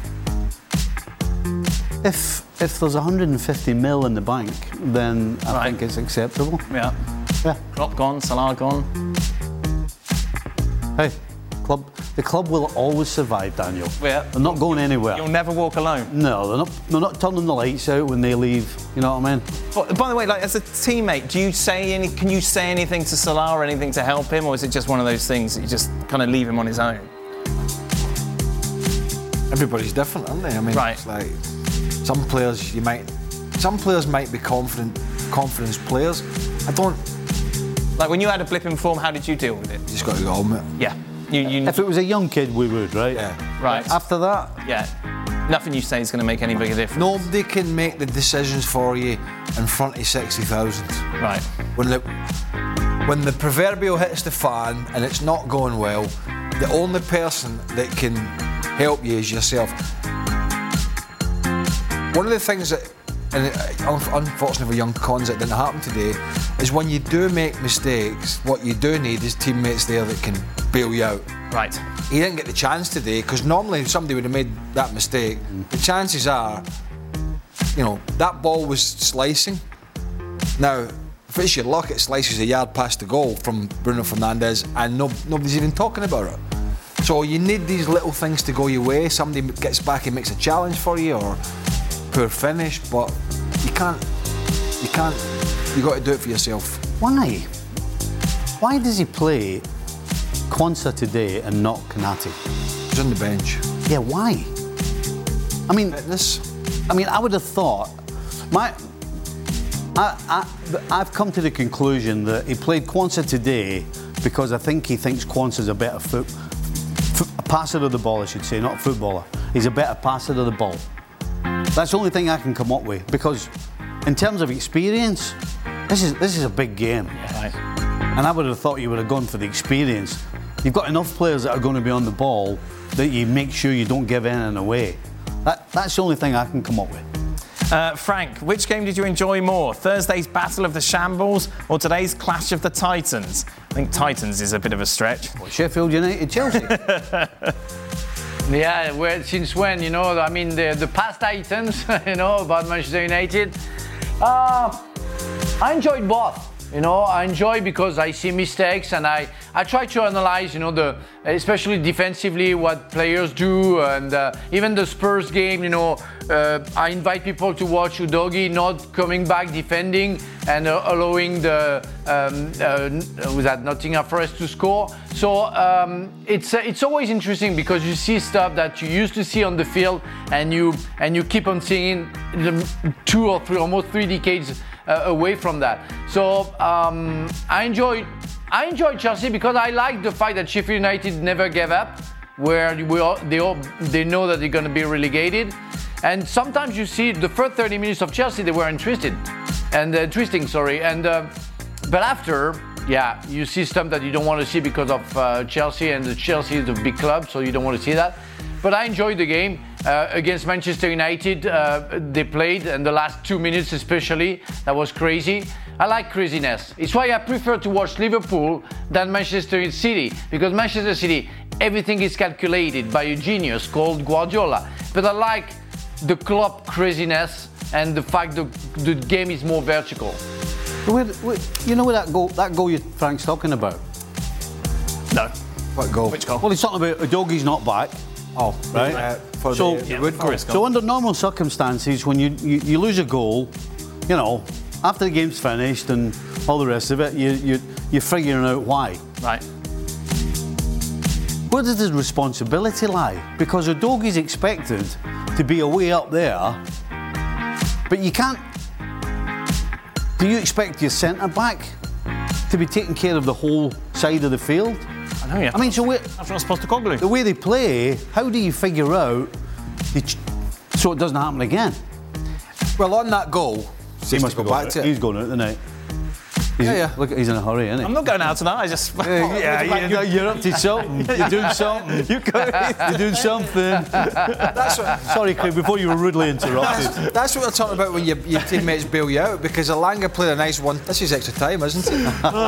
If if there's one hundred fifty mil in the bank, then I right. think it's acceptable. Yeah. Yeah. Klopp gone, Salah gone. Hey, club. The club will always survive, Daniel. Yeah. They're not going anywhere. You'll never walk alone. No, they're not. They're not turning the lights out when they leave. You know what I mean? But, by the way, like as a teammate, do you say any? Can you say anything to Salah or anything to help him, or is it just one of those things that you just kind of leave him on his own? Everybody's different, aren't they? I mean, right. It's like some players you might, some players might be confident, confidence players. I don't. Like when you had a blip in form, how did you deal with it? You just got to go on with it. Yeah. You, you... If it was a young kid, we would, right? Yeah. Right. After that, yeah. Nothing you say is going to make any bigger difference. Nobody can make the decisions for you in front of sixty thousand. Right. When the when the proverbial hits the fan and it's not going well, the only person that can help you is yourself. One of the things that, and unfortunately for young cons it didn't happen today, is when you do make mistakes, what you do need is teammates there that can bail you out. Right. He didn't get the chance today because normally somebody would have made that mistake. Mm. The chances are, you know, that ball was slicing. Now, if it's your luck, it slices a yard past the goal from Bruno Fernandes and no, nobody's even talking about it. So you need these little things to go your way. Somebody gets back and makes a challenge for you, or poor finish, but you can't, you can't, you got to do it for yourself. Why? Why does he play Quansah today and not Konate? He's on the bench. Yeah, why? I mean, Fitness. I mean, I would have thought, my, I, I, I've come to the conclusion that he played Quansah today because I think he thinks Quansah's a better foot, foot, a passer of the ball, I should say, not a footballer. He's a better passer of the ball. That's the only thing I can come up with, because in terms of experience, this is this is a big game. Yeah, right. And I would have thought you would have gone for the experience. You've got enough players that are going to be on the ball that you make sure you don't give anything away. That, that's the only thing I can come up with. Uh, Frank, which game did you enjoy more? Thursday's Battle of the Shambles or today's Clash of the Titans? I think Titans is a bit of a stretch. What, Sheffield United, Chelsea? Yeah, well, since when, you know, I mean, the, the past items, you know, about Manchester United. Uh, I enjoyed both. You know, I enjoy because I see mistakes and I, I try to analyze, you know, the especially defensively what players do, and uh, even the Spurs game, you know, uh, I invite people to watch Udogie not coming back defending and uh, allowing the um, uh, was that Nottingham Forest to score. So um, it's uh, it's always interesting because you see stuff that you used to see on the field and you and you keep on seeing two or three, almost three decades Uh, away from that. So um, I enjoy I enjoy Chelsea because I like the fact that Sheffield United never gave up, where we all, they all, they know that they're going to be relegated. And sometimes you see the first thirty minutes of Chelsea, they were interested and uh, twisting, sorry. And uh, but after, yeah, you see stuff that you don't want to see because of uh, Chelsea, and the Chelsea is a big club, so you don't want to see that. But I enjoyed the game uh, against Manchester United. Uh, they played, and the last two minutes especially, that was crazy. I like craziness. It's why I prefer to watch Liverpool than Manchester City, because Manchester City, everything is calculated by a genius called Guardiola. But I like the Klopp craziness and the fact that the game is more vertical. Where, where, you know what that goal, that goal you, Frank's talking about? No. What goal? Which goal? Well, he's talking about Udogie's not back. Oh, right. Uh, for so, the, the yeah, Wood goal. so under normal circumstances, when you, you, you lose a goal, you know, after the game's finished and all the rest of it, you, you, you're figuring out why. Right. Where does the responsibility lie? Because Udogie's expected to be away up there, but you can't. Do you expect your centre back to be taking care of the whole side of the field? I know, yeah. I mean, so we, That's not supposed to Postecoglou. the way they play, how do you figure out the ch- so it doesn't happen again? Well, on that goal, He must go go back out. to it. He's going out tonight. He's, Yeah, yeah. Look, he's in a hurry, isn't he? I'm not going out tonight. I just. yeah, you're, you're up to something. You're doing something. You could. You're doing something. That's what, Sorry, Craig, before you were rudely interrupted. that's, that's what we're talking about when your, your teammates bail you out, because Alanga played a nice one. This is extra time, isn't it?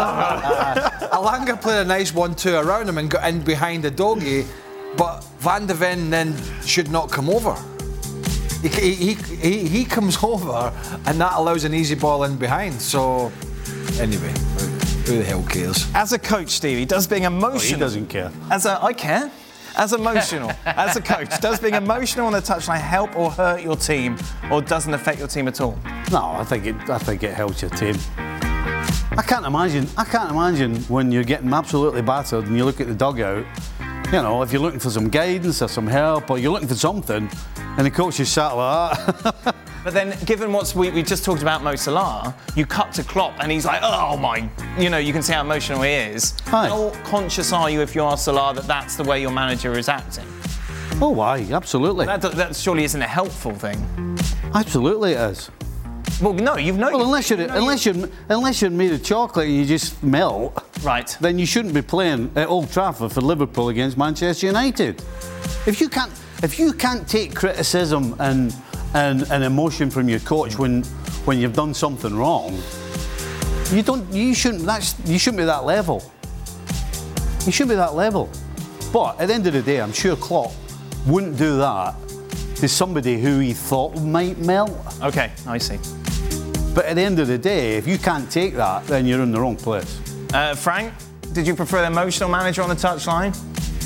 Alanga played a nice one-two around him and got in behind the doggy, but Van de Ven then should not come over. He, he, he, he comes over, and that allows an easy ball in behind. So, anyway, who the hell cares? As a coach, Stevie, does being emotional. Oh, he doesn't care. As a, I care. As emotional, as a coach, does being emotional on the touchline help or hurt your team, or doesn't affect your team at all? No, I think it. I think it helps your team. I can't imagine. I can't imagine when you're getting absolutely battered and you look at the dugout. You know, if you're looking for some guidance or some help, or you're looking for something, and the coach is sat like that. But then, given what we, we just talked about Mo Salah, you cut to Klopp and he's like, oh my, you know, you can see how emotional he is. Hi. How conscious are you, if you are Salah, that that's the way your manager is acting? Oh, why? Absolutely. That, that surely isn't a helpful thing. Absolutely, it is. Well, no, you've no. Well, unless you're you know unless you're unless you're made of chocolate and you just melt, Right. then you shouldn't be playing at Old Trafford for Liverpool against Manchester United. If you can't if you can't take criticism and and, and emotion from your coach when when you've done something wrong, you don't you shouldn't that's you shouldn't be that level. You shouldn't be that level. But at the end of the day, I'm sure Klopp wouldn't do that to somebody who he thought might melt. Okay, I see. But at the end of the day, if you can't take that, then you're in the wrong place. Uh, Frank, did you prefer the emotional manager on the touchline?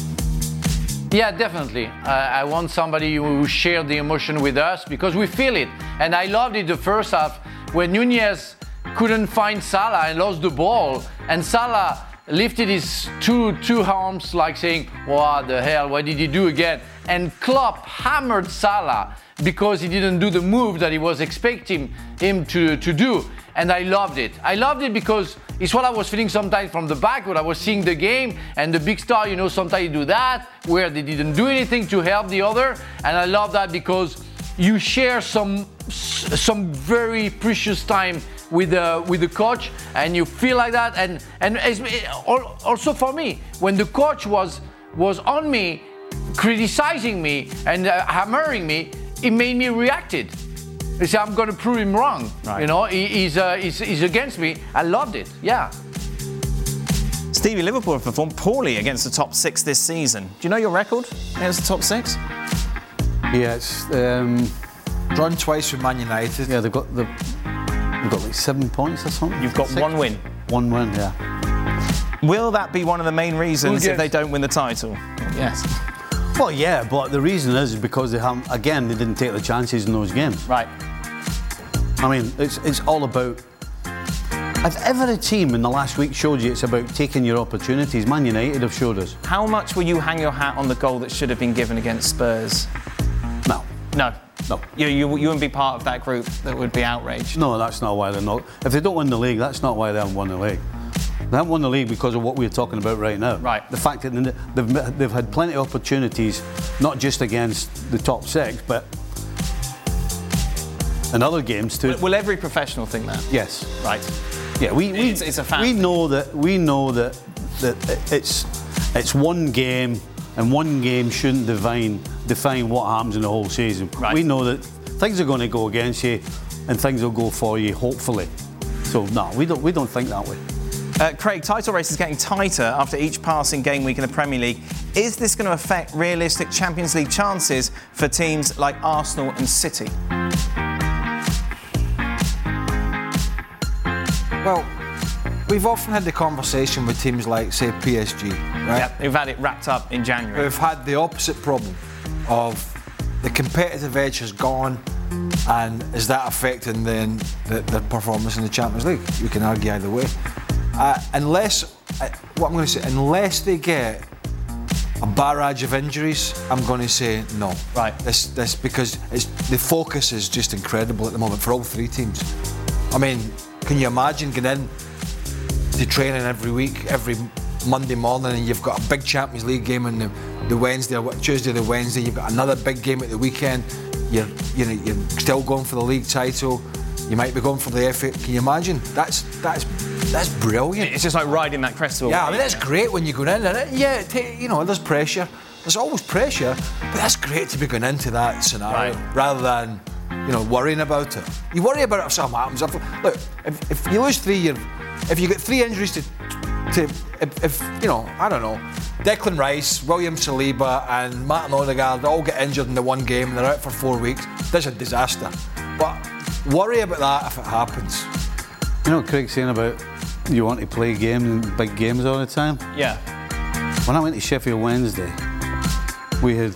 Yeah, definitely. Uh, I want somebody who shared the emotion with us because we feel it. And I loved it the first half when Nunez couldn't find Salah and lost the ball, and Salah lifted his two two arms like saying, what the hell, what did he do again? And Klopp hammered Salah because he didn't do the move that he was expecting him to, to do. And I loved it. I loved it because it's what I was feeling sometimes from the back when I was seeing the game, and the big star, you know, sometimes you do that where they didn't do anything to help the other. And I love that because you share some some very precious time with the with the coach, and you feel like that. And and also for me, when the coach was was on me, criticizing me and uh, hammering me, it made me reacted. He said, I'm going to prove him wrong. Right. You know, he, he's, uh, he's he's against me. I loved it. Yeah. Steve Stevie, Liverpool have performed poorly against the top six this season. Do you know your record against the top six? Yeah, it's um, drawn twice with Man United. Yeah, they've got the they've got like seven points or something. You've got Six? one win. One win, yeah. Will that be one of the main reasons Well, if they don't win the title? Yes. Well, yeah, but the reason is because they haven't. Again, they didn't take the chances in those games. Right. I mean, it's it's all about. If ever a team in the last week showed you it's about taking your opportunities, Man United have showed us. How much will you hang your hat on the goal that should have been given against Spurs? No. No. No. You, you, you wouldn't be part of that group that would be outraged? No, that's not why they're not. If they don't win the league, that's not why they haven't won the league. They haven't won the league because of what we're talking about right now. Right. The fact that they've, they've had plenty of opportunities, not just against the top six, but in other games too. Will, will every professional think that? Yes. Right. Yeah, we we, it's, it's a fact. we know that we know that that it's it's one game, and one game shouldn't define define what happens in the whole season. Right. We know that things are going to go against you, and things will go for you, hopefully. So no, we don't we don't think that way. Uh, Craig, title race is getting tighter after each passing game week in the Premier League. Is this going to affect realistic Champions League chances for teams like Arsenal and City? Well, we've often had the conversation with teams like, say, P S G, right? Yeah, who've had it wrapped up in January. We've had the opposite problem of the competitive edge has gone, and is that affecting then the, the performance in the Champions League? You can argue either way. Uh, unless, uh, what I'm going to say, unless they get a barrage of injuries, I'm going to say no. Right. This, this because it's, the focus is just incredible at the moment for all three teams. I mean, can you imagine getting in to training every week, every Monday morning, and you've got a big Champions League game on the, the Wednesday, or Tuesday, the Wednesday. You've got another big game at the weekend. You're, you know, you're still going for the league title. You might be going for the F A. Can you imagine? That's that's that's brilliant. It's just like riding that crest of a Yeah, wave. I mean that's great when you go in. And it, yeah, it ta- you know, there's pressure. There's always pressure, but that's great to be going into that scenario Right. rather than, you know, worrying about it. You worry about it if something happens. If, look, if, if you lose three, you're, if you get three injuries to, to if, if you know, I don't know, Declan Rice, William Saliba, and Martin Odegaard all get injured in the one game and they're out for four weeks. That's a disaster. But worry about that if it happens. You know what Craig's saying about you want to play games and big games all the time? Yeah. When I went to Sheffield Wednesday, we had,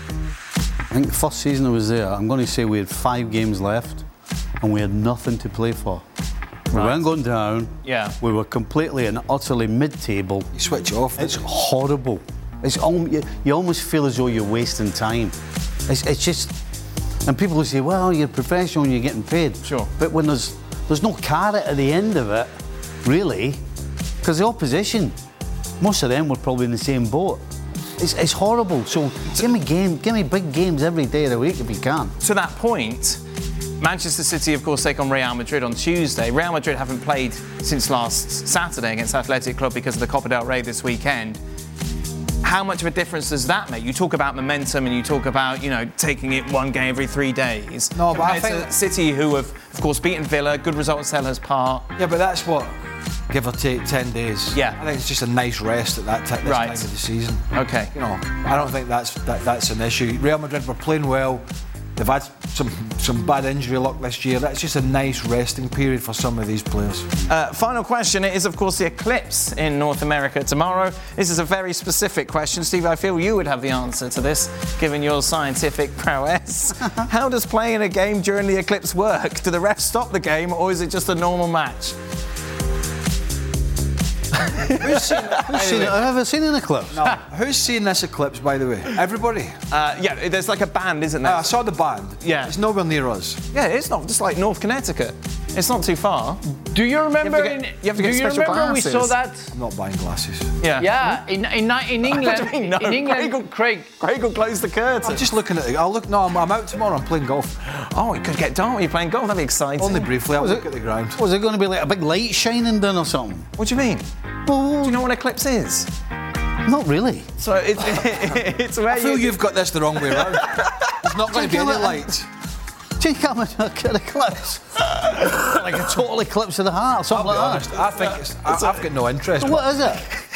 I think the first season I was there, I'm going to say we had five games left and we had nothing to play for. We Right. weren't going down. Yeah. We were completely and utterly mid-table. You switch off. It's horrible. It's al- you, you almost feel as though you're wasting time. It's, it's just, and people will say, well, you're professional and you're getting paid. Sure. But when there's there's no carrot at the end of it, really, because the opposition, most of them were probably in the same boat. It's, it's horrible. So give me game, give me big games every day of the week if you can. To that point, Manchester City, of course, take on Real Madrid on Tuesday. Real Madrid haven't played since last Saturday against Athletic Club because of the Copa del Rey this weekend. How much of a difference does that make? You talk about momentum and you talk about, you know, taking it one game every three days. No, but I Compared think- to City, who have, of course, beaten Villa, good result at Selhurst Park. Yeah, but that's what, give or take ten days. Yeah. I think it's just a nice rest at that t- this Right. time of the season. Okay. You know, I don't think that's that, that's an issue. Real Madrid were playing well. They've had some some bad injury luck this year. That's just a nice resting period for some of these players. Uh, final question. It is, of course, the eclipse in North America tomorrow. This is a very specific question. Steve, I feel you would have the answer to this, given your scientific prowess. How does playing a game during the eclipse work? Do the refs stop the game, or is it just a normal match? Who's seen, Who's seen it? I've never seen an eclipse. no, who's seen this eclipse, by the way? Everybody? Uh, yeah, there's like a band, isn't there? Uh, I saw the band. Yeah. It's nowhere near us. yeah, it's not just like North Connecticut. It's not too far. Do you remember? You have to get- in, you have to get do you special remember we glasses. saw that? I'm not buying glasses. Yeah. Yeah, in in, in England. What do you mean, no? In England, Craig will- Craig. Craig will close the curtain. I'm just looking at it. I'll look. No, I'm, I'm out tomorrow. I'm playing golf. Oh, it could get dark when you're playing golf. That'd be exciting. Only briefly. I'll Was look it- at the ground. Was it going to be like a big light shining down or something? What do you mean? Well, Do you know what an eclipse is? not really. So it's it's where I feel you. you've got this the wrong way around. There's not going to be any light. Do you come and look at an eclipse? Like a total eclipse of the heart, something I'll be like honest. I think it's, I, I've got no interest. that. What is it?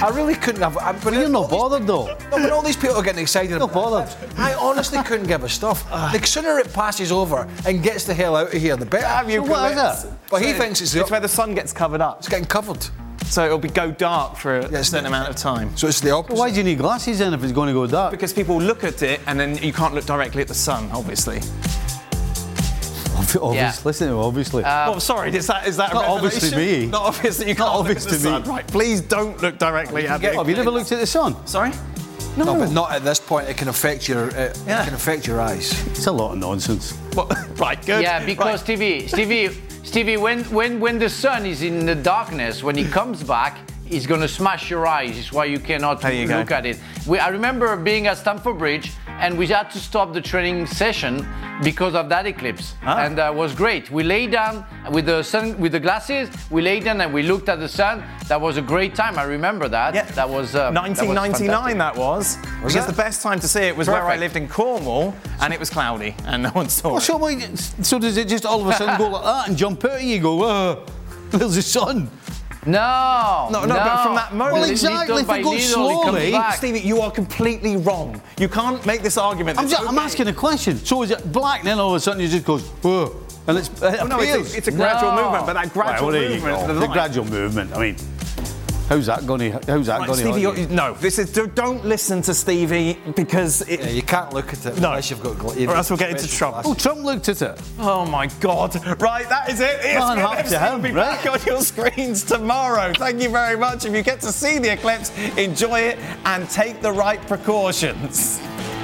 I really couldn't have. I, But you're not bothered though. No, but all these people are getting excited. Not bothered. I honestly couldn't give a stuff. The sooner it passes over and gets the hell out of here, the better. Have you So what is clips? it? But he So thinks it's, it's where the sun gets covered up, it's getting covered. so it'll be go dark for a Yes, certain the- amount of time. So it's the opposite. Why do you need glasses then if it's going to go dark? Because people look at it and then you can't look directly at the sun, obviously. Obviously, Yeah. listen to him, obviously. oh, sorry, is that is that a Not obvious to revelation? me. Not obvious that you can't Not look obvious at the to me. sun. Right, please don't look directly at get- the Have you never looked at the sun? Sorry? No, but not at this point. It can affect your. It, Yeah. it can affect your eyes. It's a lot of nonsense. Well, right, good. Yeah, because Right. Stevie, Stevie, Stevie, when, when, when the sun is in the darkness, when he comes back, he's gonna smash your eyes. It's why you cannot There you go. look at it. We, I remember being at Stamford Bridge, and we had to stop the training session because of that eclipse, Ah. and that was great. We lay down with the sun, with the glasses. We lay down and we looked at the sun. That was a great time. I remember that. Yeah. That was uh, nineteen ninety-nine. That was. Was because it? the best time to see it was where I Perfect. lived in Cornwall, and it was cloudy, and no one saw Well, it. so, why- so does it just all of a sudden go like that and jump out of you? You go, uh, there's the sun. No, No, no, but from that moment- Well, Little exactly, if by it goes little, it comes slowly- back. Stevie, you are completely wrong. You can't make this argument. I'm, It's just, I'm okay. asking a question. So is it black, and then all of a sudden it just goes, whoa, and it's, it Oh, no, it's appears. a, it's a gradual No. movement, but that gradual Well, there you movement. go. to the The light- gradual movement. I mean, how's that going to? How's that Right, going Stevie, to? you're, no, this is don't, don't listen to Stevie because it, Yeah, you can't look at it No. unless you've got. Gla- or else we'll get into special trouble. Oh, Trump looked at it. Oh my God! Right, that is it. E S P N happened to F C will him, be right? back on your screens tomorrow. Thank you very much. If you get to see the eclipse, enjoy it and take the right precautions.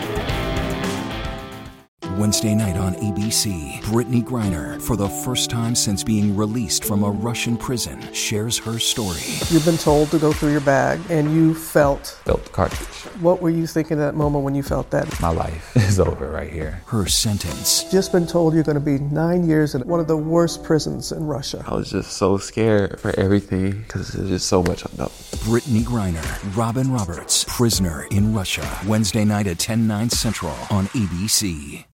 Wednesday night on A B C, Brittany Griner, for the first time since being released from a Russian prison, shares her story. You've been told to go through your bag, and you felt. Felt the cartridge. What were you thinking at that moment when you felt that? My life is over right here. Her sentence. Just been told you're going to be nine years in one of the worst prisons in Russia. I was just so scared for everything because there's just so much unknown. Brittany Griner, Robin Roberts, prisoner in Russia. Wednesday night at ten, nine central on A B C.